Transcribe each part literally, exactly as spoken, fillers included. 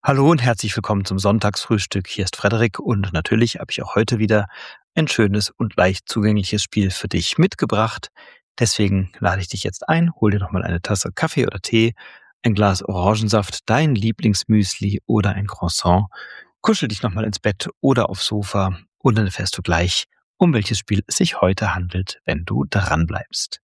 Hallo und herzlich willkommen zum Sonntagsfrühstück. Hier ist Frederik und natürlich habe ich auch heute wieder ein schönes und leicht zugängliches Spiel für dich mitgebracht. Deswegen lade ich dich jetzt ein, hol dir noch mal eine Tasse Kaffee oder Tee, ein Glas Orangensaft, dein Lieblingsmüsli oder ein Croissant. Kuschel dich noch mal ins Bett oder aufs Sofa und dann erfährst du gleich, um welches Spiel es sich heute handelt, wenn du dran bleibst.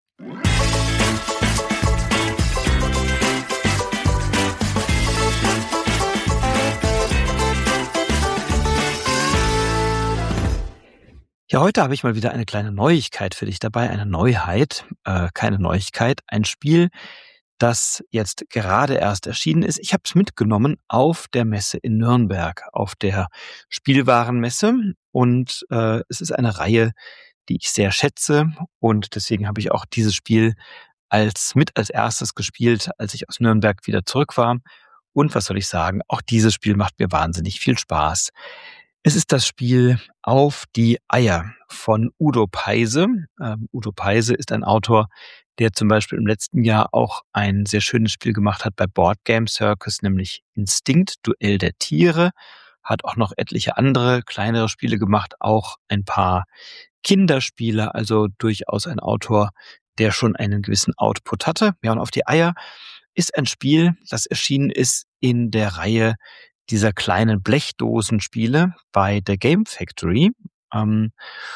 Ja, heute habe ich mal wieder eine kleine Neuigkeit für dich dabei, eine Neuheit, äh, keine Neuigkeit, ein Spiel, das jetzt gerade erst erschienen ist. Ich habe es mitgenommen auf der Messe in Nürnberg, auf der Spielwarenmesse und äh, es ist eine Reihe, die ich sehr schätze und deswegen habe ich auch dieses Spiel als mit als erstes gespielt, als ich aus Nürnberg wieder zurück war. Und was soll ich sagen, auch dieses Spiel macht mir wahnsinnig viel Spaß. Es ist das Spiel Auf die Eier von Udo Peise. Ähm, Udo Peise ist ein Autor, der zum Beispiel im letzten Jahr auch ein sehr schönes Spiel gemacht hat bei Board Game Circus, nämlich Instinkt, Duell der Tiere. Hat auch noch etliche andere kleinere Spiele gemacht, auch ein paar Kinderspiele, also durchaus ein Autor, der schon einen gewissen Output hatte. Ja, und Auf die Eier ist ein Spiel, das erschienen ist in der Reihe dieser kleinen Blechdosenspiele bei der Game Factory. Ähm,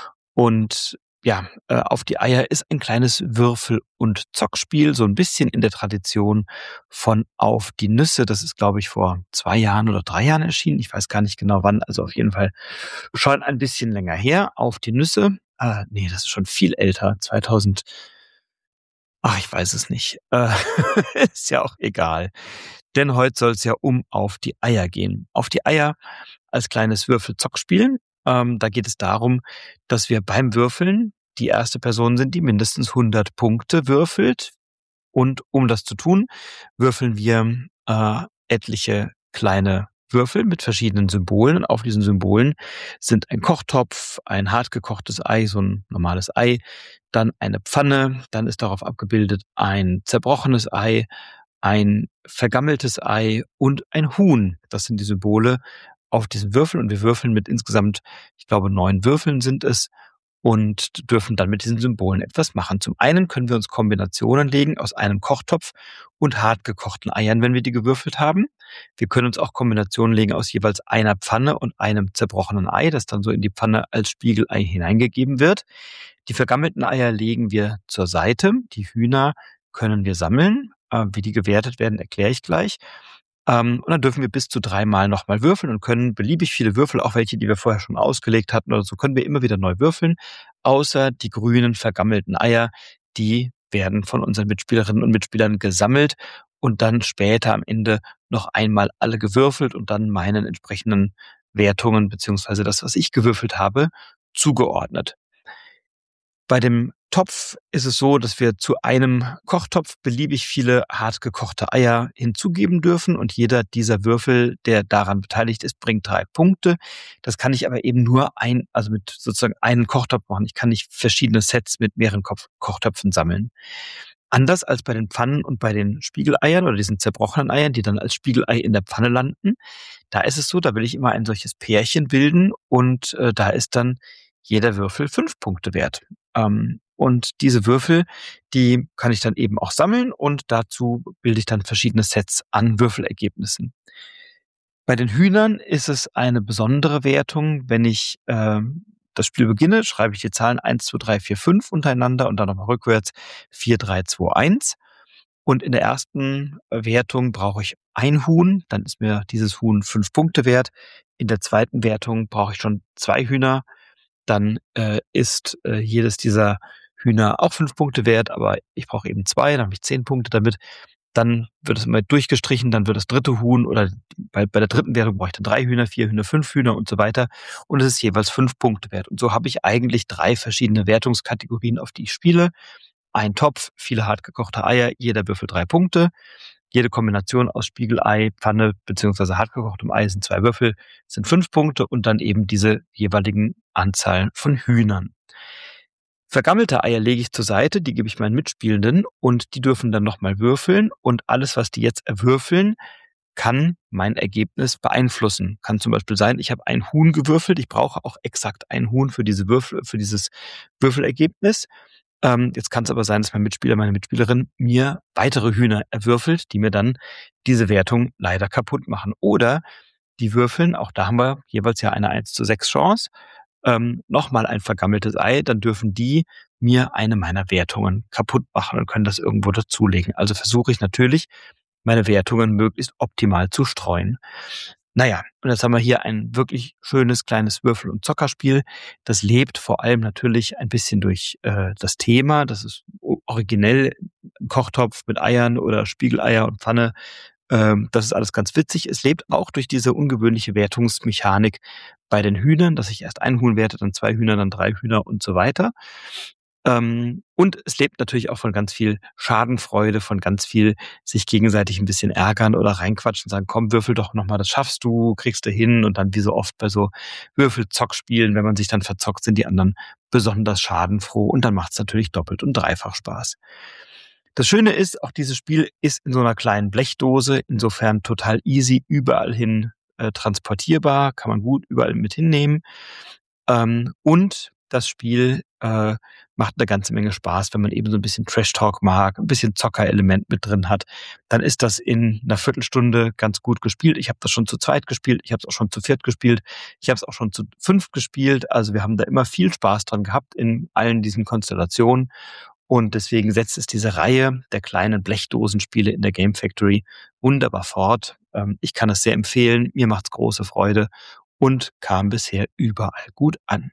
und ja, äh, Auf die Eier ist ein kleines Würfel- und Zockspiel, so ein bisschen in der Tradition von Auf die Nüsse. Das ist, glaube ich, vor zwei Jahren oder drei Jahren erschienen. Ich weiß gar nicht genau wann, also auf jeden Fall schon ein bisschen länger her. Auf die Nüsse, äh, nee, das ist schon viel älter, zweitausend. Ach, ich weiß es nicht. Äh, ist ja auch egal. Denn heute soll es ja um Auf die Eier gehen. Auf die Eier als kleines Würfel-Zockspiel. Ähm, da geht es darum, dass wir beim Würfeln die erste Person sind, die mindestens hundert Punkte würfelt. Und um das zu tun, würfeln wir äh, etliche kleine Würfel mit verschiedenen Symbolen. Und auf diesen Symbolen sind ein Kochtopf, ein hartgekochtes Ei, so ein normales Ei, dann eine Pfanne, dann ist darauf abgebildet ein zerbrochenes Ei, ein vergammeltes Ei und ein Huhn. Das sind die Symbole auf diesen Würfeln und wir würfeln mit insgesamt, ich glaube, neun Würfeln sind es und dürfen dann mit diesen Symbolen etwas machen. Zum einen können wir uns Kombinationen legen aus einem Kochtopf und hartgekochten Eiern, wenn wir die gewürfelt haben. Wir können uns auch Kombinationen legen aus jeweils einer Pfanne und einem zerbrochenen Ei, das dann so in die Pfanne als Spiegelei hineingegeben wird. Die vergammelten Eier legen wir zur Seite. Die Hühner können wir sammeln. Äh, wie die gewertet werden, erkläre ich gleich. Ähm, und dann dürfen wir bis zu dreimal nochmal würfeln und können beliebig viele Würfel, auch welche, die wir vorher schon ausgelegt hatten oder so, können wir immer wieder neu würfeln. Außer die grünen vergammelten Eier, die werden von unseren Mitspielerinnen und Mitspielern gesammelt und dann später am Ende noch einmal alle gewürfelt und dann meinen entsprechenden Wertungen beziehungsweise das, was ich gewürfelt habe, zugeordnet. Bei dem Topf ist es so, dass wir zu einem Kochtopf beliebig viele hart gekochte Eier hinzugeben dürfen und jeder dieser Würfel, der daran beteiligt ist, bringt drei Punkte. Das kann ich aber eben nur ein, also mit sozusagen einen Kochtopf machen. Ich kann nicht verschiedene Sets mit mehreren Kopf- Kochtöpfen sammeln. Anders als bei den Pfannen und bei den Spiegeleiern oder diesen zerbrochenen Eiern, die dann als Spiegelei in der Pfanne landen, da ist es so, da will ich immer ein solches Pärchen bilden und äh, da ist dann jeder Würfel fünf Punkte wert. Ähm, und diese Würfel, die kann ich dann eben auch sammeln und dazu bilde ich dann verschiedene Sets an Würfelergebnissen. Bei den Hühnern ist es eine besondere Wertung. Wenn ich äh, das Spiel beginne, schreibe ich die Zahlen eins, zwei, drei, vier, fünf untereinander und dann nochmal rückwärts vier, drei, zwei, eins. Und in der ersten Wertung brauche ich ein Huhn, dann ist mir dieses Huhn fünf Punkte wert. In der zweiten Wertung brauche ich schon zwei Hühner, dann äh, ist äh, jedes dieser Hühner auch fünf Punkte wert, aber ich brauche eben zwei, dann habe ich zehn Punkte damit. Dann wird es immer durchgestrichen, dann wird das dritte Huhn oder bei, bei der dritten Wertung brauche ich dann drei Hühner, vier Hühner, fünf Hühner und so weiter. Und es ist jeweils fünf Punkte wert. Und so habe ich eigentlich drei verschiedene Wertungskategorien, auf die ich spiele. Ein Topf, viele hart gekochte Eier, jeder Würfel drei Punkte. Jede Kombination aus Spiegelei, Pfanne beziehungsweise hartgekochtem Ei sind zwei Würfel, sind fünf Punkte und dann eben diese jeweiligen Anzahlen von Hühnern. Vergammelte Eier lege ich zur Seite, die gebe ich meinen Mitspielenden und die dürfen dann nochmal würfeln und alles, was die jetzt erwürfeln, kann mein Ergebnis beeinflussen. Kann zum Beispiel sein, ich habe ein Huhn gewürfelt, ich brauche auch exakt ein Huhn für diese Würfel, für dieses Würfelergebnis. Ähm, jetzt kann es aber sein, dass mein Mitspieler, meine Mitspielerin mir weitere Hühner erwürfelt, die mir dann diese Wertung leider kaputt machen. Oder die würfeln, auch da haben wir jeweils ja eine eins zu sechs Chance, ähm, nochmal ein vergammeltes Ei, dann dürfen die mir eine meiner Wertungen kaputt machen und können das irgendwo dazulegen. Also versuche ich natürlich, meine Wertungen möglichst optimal zu streuen. Naja, und jetzt haben wir hier ein wirklich schönes kleines Würfel- und Zockerspiel. Das lebt vor allem natürlich ein bisschen durch äh, das Thema. Das ist originell ein Kochtopf mit Eiern oder Spiegeleier und Pfanne. Ähm, das ist alles ganz witzig. Es lebt auch durch diese ungewöhnliche Wertungsmechanik bei den Hühnern, dass ich erst ein Huhn werte, dann zwei Hühner, dann drei Hühner und so weiter. Ähm, und es lebt natürlich auch von ganz viel Schadenfreude, von ganz viel sich gegenseitig ein bisschen ärgern oder reinquatschen, sagen, komm, würfel doch nochmal, das schaffst du, kriegst du hin. Und dann wie so oft bei so Würfelzockspielen, wenn man sich dann verzockt, sind die anderen besonders schadenfroh und dann macht es natürlich doppelt und dreifach Spaß. Das Schöne ist, auch dieses Spiel ist in so einer kleinen Blechdose, insofern total easy, überall hin äh, transportierbar, kann man gut überall mit hinnehmen. Ähm, und das Spiel äh, macht eine ganze Menge Spaß, wenn man eben so ein bisschen Trash-Talk mag, ein bisschen Zockerelement mit drin hat. Dann ist das in einer Viertelstunde ganz gut gespielt. Ich habe das schon zu zweit gespielt, ich habe es auch schon zu viert gespielt, ich habe es auch schon zu fünft gespielt. Also wir haben da immer viel Spaß dran gehabt in allen diesen Konstellationen. Und deswegen setzt es diese Reihe der kleinen Blechdosenspiele in der Game Factory wunderbar fort. Ähm, ich kann es sehr empfehlen, mir macht's große Freude und kam bisher überall gut an.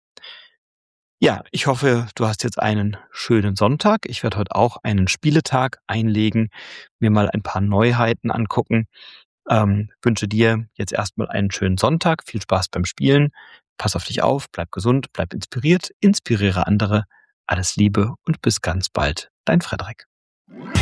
Ja, ich hoffe, du hast jetzt einen schönen Sonntag. Ich werde heute auch einen Spieletag einlegen, mir mal ein paar Neuheiten angucken. Ähm, wünsche dir jetzt erstmal einen schönen Sonntag. Viel Spaß beim Spielen. Pass auf dich auf, bleib gesund, bleib inspiriert, inspiriere andere. Alles Liebe und bis ganz bald. Dein Frederik.